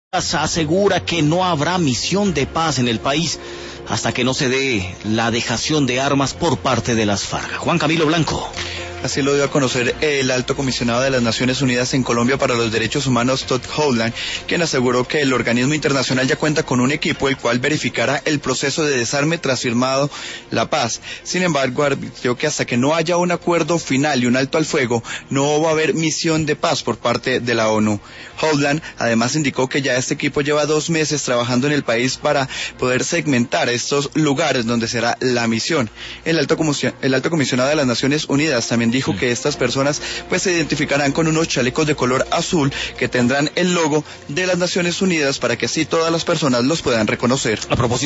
asegura que no habrá misión de paz en el país hasta que no se dé la dejación de armas por parte de las FARC. Juan Camilo Blanco. Así lo dio a conocer el alto comisionado de las Naciones Unidas en Colombia para los Derechos Humanos, Todd Howland, quien aseguró que el organismo internacional ya cuenta con un equipo el cual verificará el proceso de desarme tras firmado la paz. Sin embargo, advirtió que hasta que no haya un acuerdo final y un alto al fuego, no va a haber misión de paz por parte de la ONU. Howland además indicó que ya este equipo lleva 2 meses trabajando en el país para poder segmentar estos lugares donde será la misión. El alto comisionado de las Naciones Unidas también dijo que estas personas pues se identificarán con unos chalecos de color azul que tendrán el logo de las Naciones Unidas para que así todas las personas los puedan reconocer. A propósito